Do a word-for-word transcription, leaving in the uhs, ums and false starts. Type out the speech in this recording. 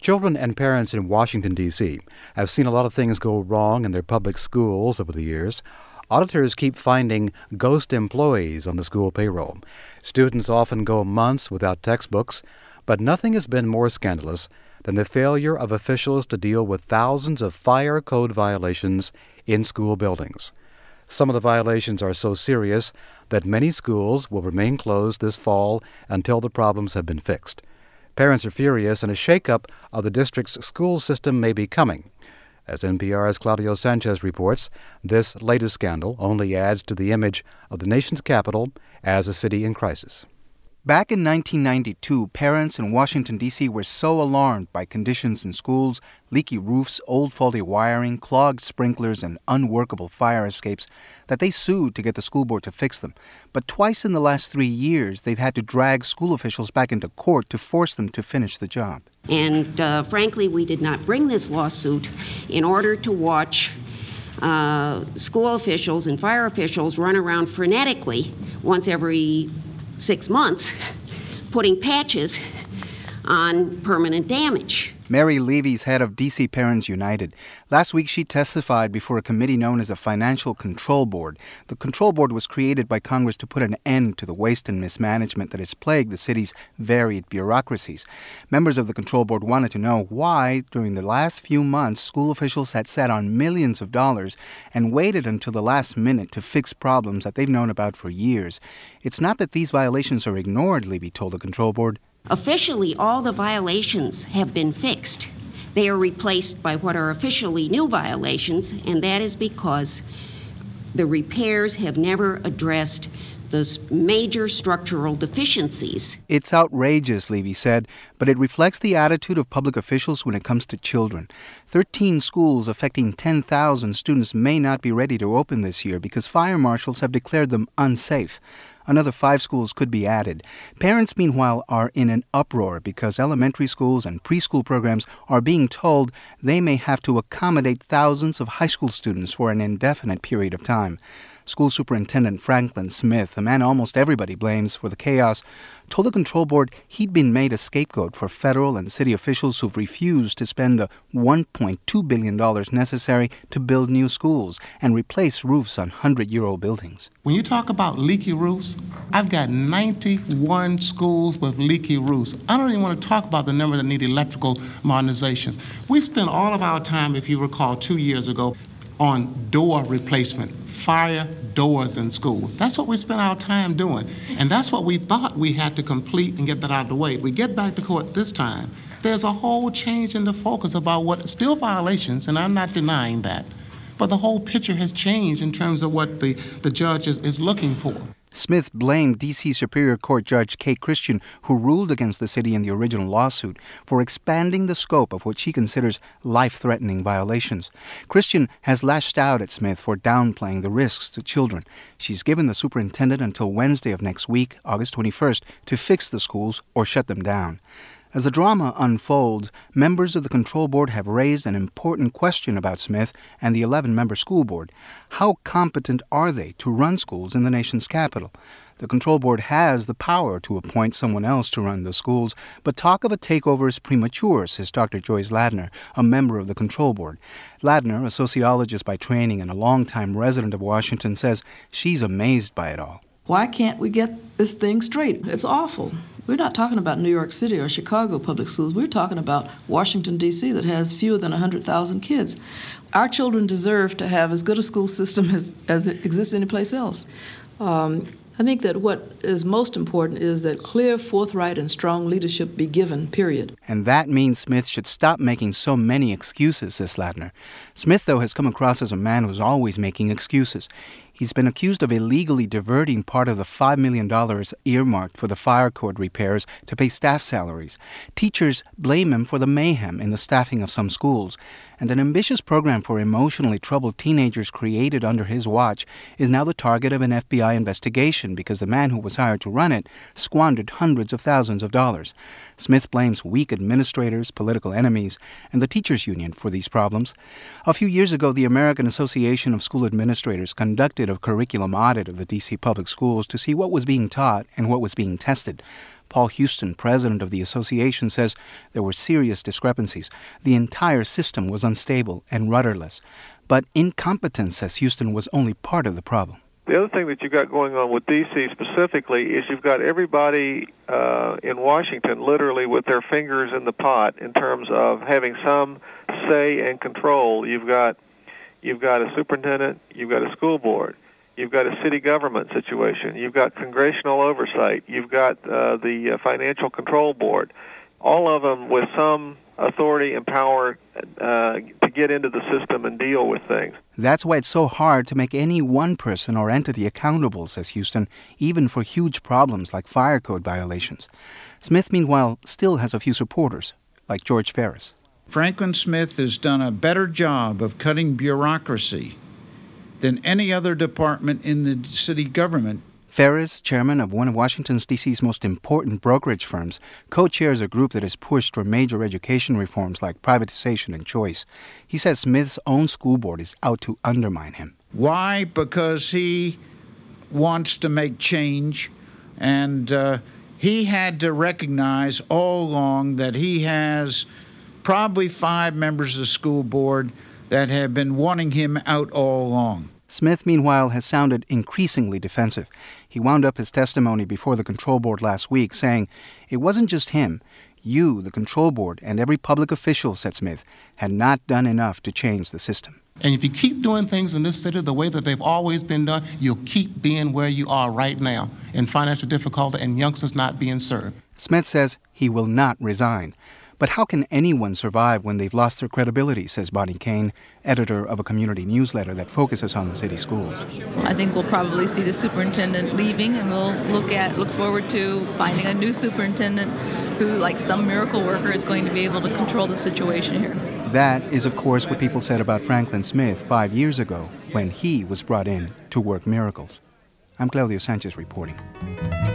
Children and parents in Washington, D C have seen a lot of things go wrong in their public schools over the years. Auditors keep finding ghost employees on the school payroll. Students often go months without textbooks, but nothing has been more scandalous than the failure of officials to deal with thousands of fire code violations in school buildings. Some of the violations are so serious that many schools will remain closed this fall until the problems have been fixed. Parents are furious, and a shakeup of the district's school system may be coming. As N P R's Claudio Sanchez reports, this latest scandal only adds to the image of the nation's capital as a city in crisis. Back in nineteen ninety-two, parents in Washington, D C were so alarmed by conditions in schools, leaky roofs, old faulty wiring, clogged sprinklers, and unworkable fire escapes that they sued to get the school board to fix them. But twice in the last three years, they've had to drag school officials back into court to force them to finish the job. And uh, frankly, we did not bring this lawsuit in order to watch uh, school officials and fire officials run around frenetically once every six months, putting patches on permanent damage. Mary Levy's head of D C Parents United. Last week, she testified before a committee known as the Financial Control Board. The Control Board was created by Congress to put an end to the waste and mismanagement that has plagued the city's varied bureaucracies. Members of the Control Board wanted to know why, during the last few months, school officials had sat on millions of dollars and waited until the last minute to fix problems that they've known about for years. It's not that these violations are ignored, Levy told the Control Board. Officially, all the violations have been fixed. They are replaced by what are officially new violations, and that is because the repairs have never addressed the major structural deficiencies. It's outrageous, Levy said, but it reflects the attitude of public officials when it comes to children. Thirteen schools affecting ten thousand students may not be ready to open this year because fire marshals have declared them unsafe. Another five schools could be added. Parents, meanwhile, are in an uproar because elementary schools and preschool programs are being told they may have to accommodate thousands of high school students for an indefinite period of time. School Superintendent Franklin Smith, a man almost everybody blames for the chaos, told the Control Board he'd been made a scapegoat for federal and city officials who've refused to spend the one point two billion dollars necessary to build new schools and replace roofs on hundred-year-old buildings. When you talk about leaky roofs, I've got ninety-one schools with leaky roofs. I don't even want to talk about the number that need electrical modernizations. We spent all of our time, if you recall, two years ago, on door replacement, fire doors in schools. That's what we spent our time doing. And that's what we thought we had to complete and get that out of the way. We get back to court this time. There's a whole change in the focus about what, still violations, and I'm not denying that, but the whole picture has changed in terms of what the, the judge is, is looking for. Smith blamed D C Superior Court Judge Kay Christian, who ruled against the city in the original lawsuit, for expanding the scope of what she considers life-threatening violations. Christian has lashed out at Smith for downplaying the risks to children. She's given the superintendent until Wednesday of next week, August twenty-first, to fix the schools or shut them down. As the drama unfolds, members of the Control Board have raised an important question about Smith and the eleven-member school board. How competent are they to run schools in the nation's capital? The Control Board has the power to appoint someone else to run the schools, but talk of a takeover is premature, says Doctor Joyce Ladner, a member of the Control Board. Ladner, a sociologist by training and a longtime resident of Washington, says she's amazed by it all. Why can't we get this thing straight? It's awful. We're not talking about New York City or Chicago public schools. We're talking about Washington, D C that has fewer than one hundred thousand kids. Our children deserve to have as good a school system as, as it exists anyplace else. Um, I think that what is most important is that clear, forthright, and strong leadership be given, period. And that means Smith should stop making so many excuses, says Ladner. Smith, though, has come across as a man who's always making excuses. He's been accused of illegally diverting part of the five million dollars earmarked for the fire code repairs to pay staff salaries. Teachers blame him for the mayhem in the staffing of some schools. And an ambitious program for emotionally troubled teenagers created under his watch is now the target of an F B I investigation because the man who was hired to run it squandered hundreds of thousands of dollars. Smith blames weak administrators, political enemies, and the teachers' union for these problems. A few years ago, the American Association of School Administrators conducted conducted a curriculum audit of the D C public schools to see what was being taught and what was being tested. Paul Houston, president of the association, says there were serious discrepancies. The entire system was unstable and rudderless. But incompetence, says Houston, was only part of the problem. The other thing that you've got going on with D C specifically is you've got everybody uh, in Washington literally with their fingers in the pot in terms of having some say and control. You've got you've got a superintendent, you've got a school board, you've got a city government situation, you've got congressional oversight, you've got uh, the uh, financial control board, all of them with some authority and power uh, to get into the system and deal with things. That's why it's so hard to make any one person or entity accountable, says Houston, even for huge problems like fire code violations. Smith, meanwhile, still has a few supporters, like George Ferris. Franklin Smith has done a better job of cutting bureaucracy than any other department in the city government. Ferris, chairman of one of Washington's D C's most important brokerage firms, co-chairs a group that has pushed for major education reforms like privatization and choice. He says Smith's own school board is out to undermine him. Why? Because he wants to make change, and uh, he had to recognize all along that he has probably five members of the school board that have been wanting him out all along. Smith, meanwhile, has sounded increasingly defensive. He wound up his testimony before the control board last week, saying, "It wasn't just him. You, the control board, and every public official," said Smith, "had not done enough to change the system." And if you keep doing things in this city the way that they've always been done, you'll keep being where you are right now, in financial difficulty and youngsters not being served. Smith says he will not resign. But how can anyone survive when they've lost their credibility, says Bonnie Kane, editor of a community newsletter that focuses on the city schools. I think we'll probably see the superintendent leaving, and we'll look at look forward to finding a new superintendent who, like some miracle worker, is going to be able to control the situation here. That is, of course, what people said about Franklin Smith five years ago when he was brought in to work miracles. I'm Claudio Sanchez reporting.